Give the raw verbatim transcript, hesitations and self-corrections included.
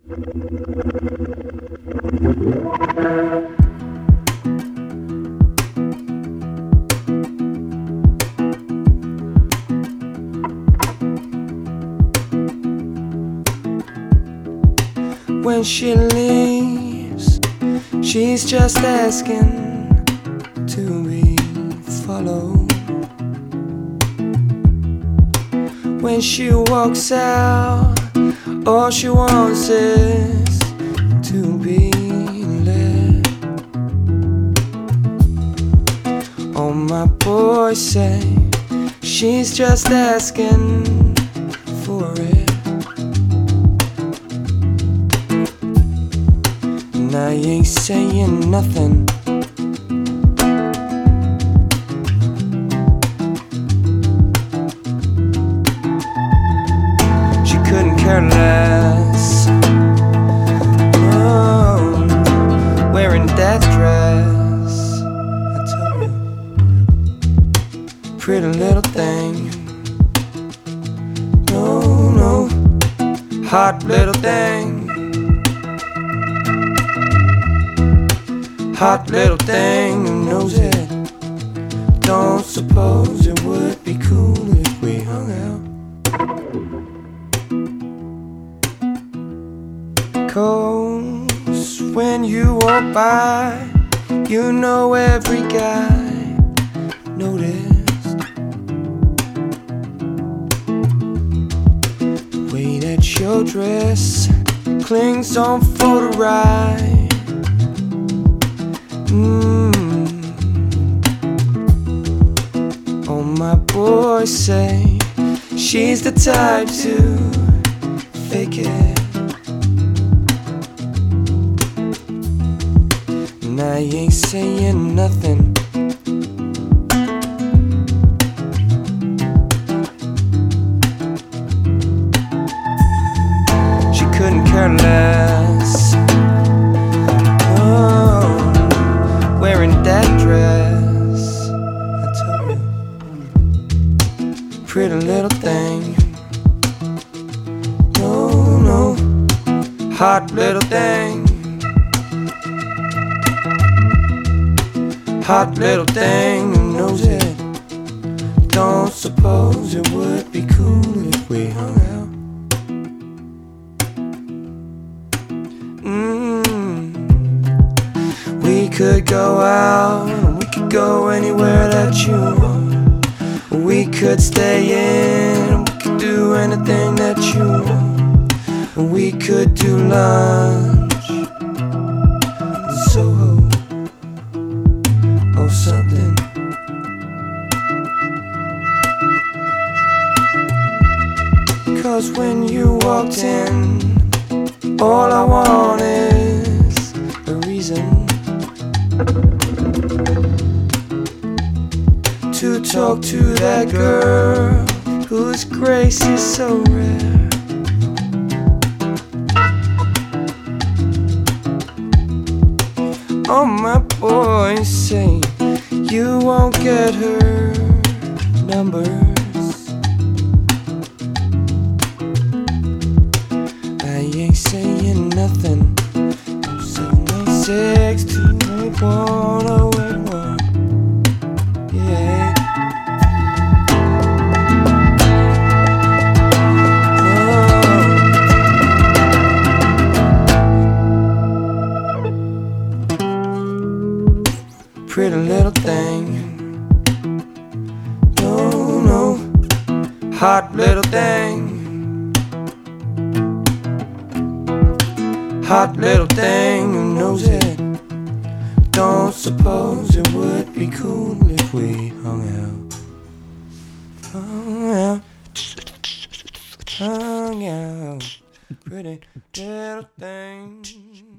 When she leaves, she's just asking to be followed. When she walks out, all she wants is to be led. All my boys say she's just asking for it. And I ain't saying nothing. She couldn't care less. Oh, wearing that dress, I tell you, pretty little thing. No, no, hot little thing. Hot little thing who knows it. Don't suppose it would be cool if we hung out. 'Cause when you walk by, you know every guy noticed the way that your dress clings on for the ride. Mm. All my boys say she's the type to fake it. And I ain't saying nothing. She couldn't care less. Wearing that dress, I tell you, pretty little thing. No, no, hot little thing. Hot little thing who knows it. Don't suppose it would be cool if we hung out. Mm. We could go out, we could go anywhere that you want. We could stay in, we could do anything that you want. We could do lunch in Soho or something. 'Cause when you walked in, all I want is a reason to talk to that girl whose grace is so rare. All my boys say you won't get her numbers. I ain't saying nothing. seven eight six two eight one oh eight one. Yeah. Pretty little thing. No, no, hot little thing. Hot little thing who knows it. Don't suppose it would be cool if we hung out. Hung out. Hung out. Pretty little thing.